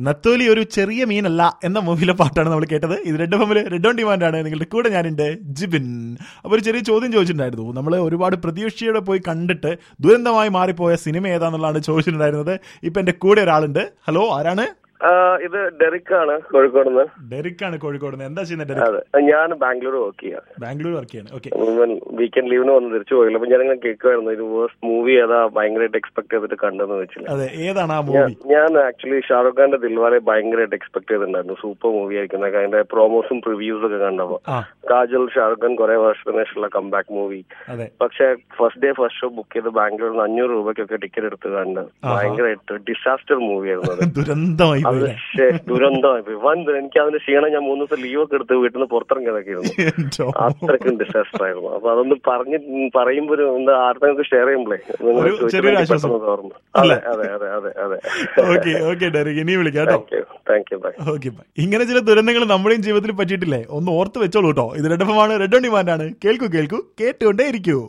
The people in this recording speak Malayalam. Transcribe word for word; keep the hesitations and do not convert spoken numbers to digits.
നത്തോലി ഒരു ചെറിയ മീനല്ല എന്ന മൂവിയിലെ പാട്ടാണ് നമ്മൾ കേട്ടത്. ഇത് റെഡ് എഫ് എമ്മിൽ റെഡ് ഓൺ ഡിമാൻഡ് ആണ്. നിങ്ങളുടെ കൂടെ ഞാനുണ്ട് ജിബിൻ. അപ്പോൾ ഒരു ചെറിയ ചോദ്യം ചോദിച്ചിട്ടുണ്ടായിരുന്നു. നമ്മൾ ഒരുപാട് പ്രതീക്ഷയോടെ പോയി കണ്ടിട്ട് ദുരന്തമായി മാറിപ്പോയ സിനിമ ഏതാന്നുള്ളതാണ് ചോദിച്ചിട്ടുണ്ടായിരുന്നത്. ഇപ്പൊ എന്റെ കൂടെ ഒരാളുണ്ട്. ഹലോ, ആരാണ്? ഇത് ഡെറിക് ആണ്, കോഴിക്കോട് നിന്ന്. ഡെറിക് ആണ്, കോഴിക്കോട് നിന്ന്. എന്താ ചെയ്യുന്നത് ഡെറിക്? ഞാൻ ബാംഗ്ലൂർ വർക്ക് ചെയ്യാം. ബാംഗ്ലൂർ വർക്ക് ചെയ്യാണ്. ഓക്കെ. വീക്കെൻഡ് ലീവിന് വന്ന് തിരിച്ചു പോയില്ല. അപ്പൊ ഞാനിങ്ങനെ കേൾക്കുമായിരുന്നു ഇത് വേഴ്സ്റ്റ് മൂവി ഏതാ ഭയങ്കരമായിട്ട് എക്സ്പെക്ട് ചെയ്തിട്ട് കണ്ടെന്ന് വെച്ചില്ല. അതെ, ഏതാണ് ആ മൂവി? ഞാൻ ആക്ച്വലി ഷാറുഖ് ഖാന്റെ ദിൽവാലെ ഭയങ്കരമായിട്ട് എക്സ്പെക്ട് ചെയ്തിട്ടുണ്ടായിരുന്നു. സൂപ്പർ മൂവി ആയിരിക്കും. അതിന്റെ പ്രോമോസും റിവ്യൂസും ഒക്കെ കണ്ടപ്പോ കാജൽ ഷാറുഖ് ഖാൻ കുറെ വർഷത്തിന് ശേഷമുള്ള കംബാക്ക് മൂവി. പക്ഷെ first day first show book ചെയ്ത് ബാംഗ്ലൂരിൽ നിന്ന് അഞ്ഞൂറ് രൂപയ്ക്കൊക്കെ ടിക്കറ്റ് എടുത്ത് കണ്ട് ഭയങ്കരമായിട്ട് ഡിസാസ്റ്റർ മൂവി ആയിരുന്നു അത്. ദുരന്തമായി ദുരന്തമായി വൻ. എനിക്ക് അതിന്റെ ക്ഷീണം ഞാൻ മൂന്ന് ദിവസം ലീവ് ഒക്കെ എടുത്ത് വീട്ടിൽ നിന്ന് പുറത്തിറങ്ങിയതൊക്കെ ഇരുന്നു. അത്രയ്ക്കും ഡിസാസ്റ്റർ ആയിരുന്നു. അപ്പൊ അതൊന്ന് പറഞ്ഞ് പറയുമ്പോ എന്താ ആർക്കെങ്കിലും ഷെയർ ചെയ്യുമ്പോഴേ നിങ്ങൾ ഓർമ്മ. അതെ അതെ അതെ അതെ അതെ. ഇങ്ങനെ ചില ദുരന്തങ്ങൾ നമ്മുടെയും ജീവിതത്തിൽ പറ്റിയിട്ടില്ലേ? ഒന്ന് ഓർത്ത് വെച്ചോളൂ കേട്ടോ. ഇത് റെഡ് എഫ് എം ആണ്, റെഡ് ഓൺ ഡിമാൻഡ് ആണ്. കേൾക്കൂ കേൾക്കൂ കേട്ടുകൊണ്ടേ ഇരിക്കൂ.